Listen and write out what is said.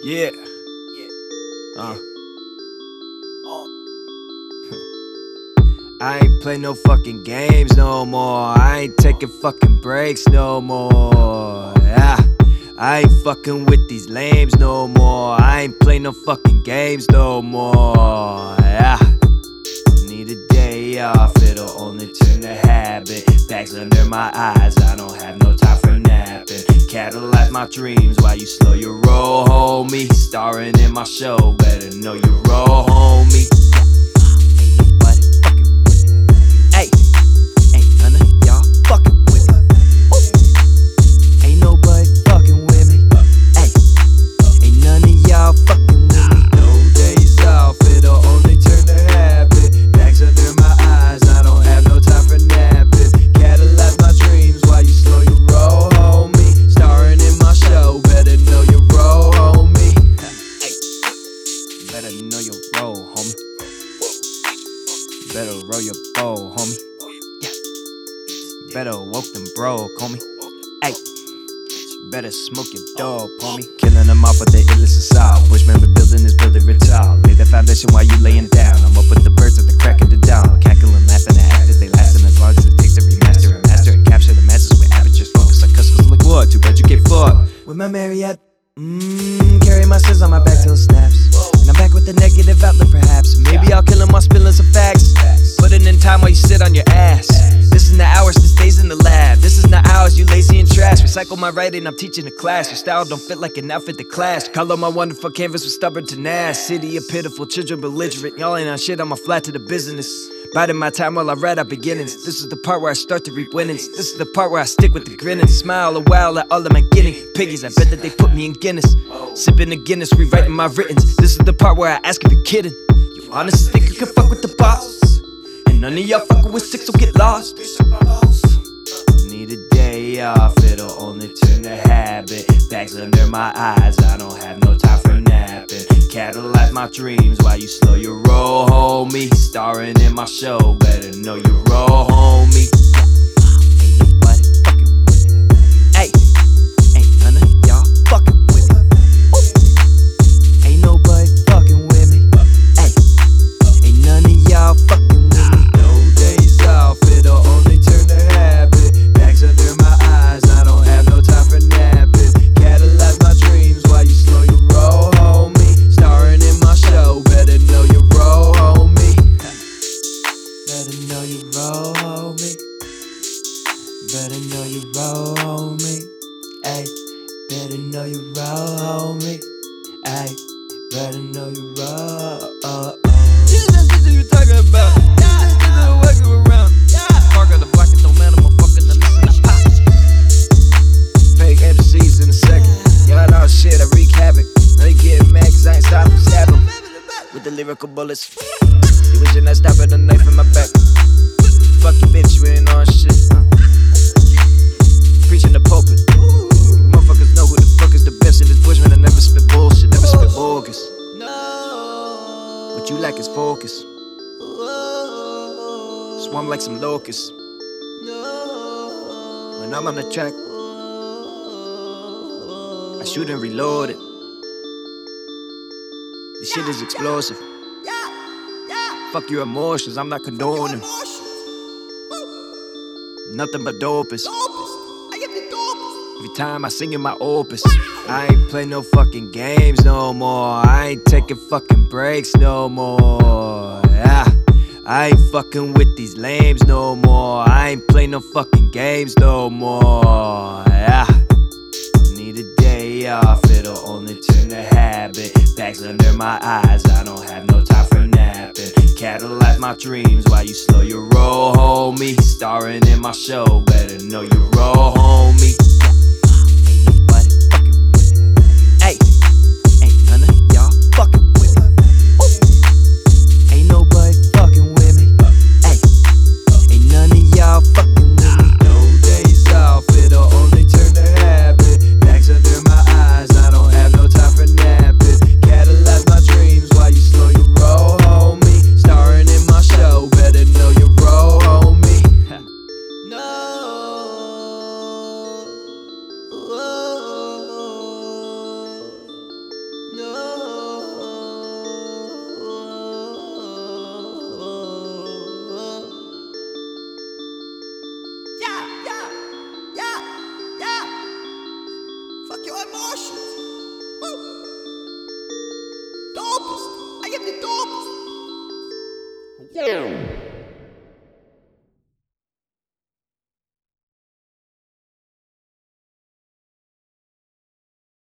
Yeah. I ain't play no fucking games no more. I ain't taking fucking breaks no more. Yeah. I ain't fucking with these lames no more. I ain't play no fucking games no more. Yeah. Don't need a day off, it'll only turn to habit. Bags under my eyes, I don't have no time for napping. Cadillac my dreams while you slow your roll, homie. Starring in my show, better know you roll, homie. Better know your role, homie. Better roll your bowl, homie. Yeah. Better woke them broke, homie. Ay. Better smoke your dope, homie. Killing them off with the illest assault. Bushman been building this building rich out. Lay the foundation while you laying down. I'm up with the birds at the crack of the dawn. Cackling, laughing at actors, they lasting as long as it takes to remaster and master and capture the masses with amateurs. Focus like customers like what? Too bad you get fucked with my Marriott. Carry my sins on my back till it snaps. And I'm back with the negative outlook perhaps. Maybe I'll kill him while spilling some facts. Putting in time while you sit on your ass. This is not hours, this stays in the lab. This is not ours, you lazy and trash. Recycle my writing, I'm teaching a class. Your style don't fit like an outfit to clash. Color my wonderful canvas with stubborn tenacity of pitiful children belligerent. Y'all ain't on shit, I'm a flat to the business. Biding my time while I write out beginnings. This is the part where I start to reap winnings. This is the part where I stick with the grinning. Smile a while at all of my guinea piggies. I bet that they put me in Guinness. Sipping a Guinness, rewriting my writtens. This is the part where I ask if you're kidding. You honestly think you can fuck with the boss? And none of y'all fucking with six will get lost. Need a day off, it'll only turn to habit. Bags under my eyes, I don't have no time for napping. Cadillac my dreams while you slow your roll, homie. Starring in my show, better know you roll, homie. Ain't nobody fucking with me. Ay, ain't none of y'all fucking with me. Ain't nobody fucking with me. Ay, ain't none of y'all fucking with me. No days off, it'll only turn to habit. Bags under my eyes, I don't have no time for napping. Cadillac my dreams while you slow your roll, homie. Starring in my show, better know you roll, homie. Better know you roll, homie. Better know you roll, homie. Ay, better know you roll, homie. Ay, better know you roll. This is you talking about. This is what you around. Park of the block, it don't matter, motherfucker. Now listen, I pop. Fake MCs in a second. Y'all know shit, I wreak havoc. Now they get mad cause I ain't stopping, stab 'em with the lyrical bullets. You wish you'd not stop at a knife in my back. Fuck you, bitch, you ain't on shit. Preaching the pulpit. You motherfuckers know who the fuck is the best in this bushman. I never spit bullshit, never spit bogus. What you lack is focus. Swarm like some locusts. When I'm on the track, I shoot and reload it. This shit is explosive. Fuck your emotions, I'm not condoning. Nothing but dopest. Every time I sing in my opus, I ain't play no fucking games no more. I ain't taking fucking breaks no more. Yeah. I ain't fucking with these lames no more. I ain't play no fucking games no more. Yeah. Need a day off, it'll only turn to habit. Bags under my eyes, I don't have no time for napping. Cadillac my dreams while you slow your roll, homie. Starring in my show, better know you roll, homie. Ain't nobody fucking with me. Ay, ain't none of y'all fucking with me. Ain't nobody fucking with me. Ay, ain't none of y'all fucking with me. No days off, it'll only turn to habit. Bags under my eyes, I don't have no time for napping. Cadillac my dreams while you slow your roll, homie. Starring in my show, better know you roll, homie. No. Yeah.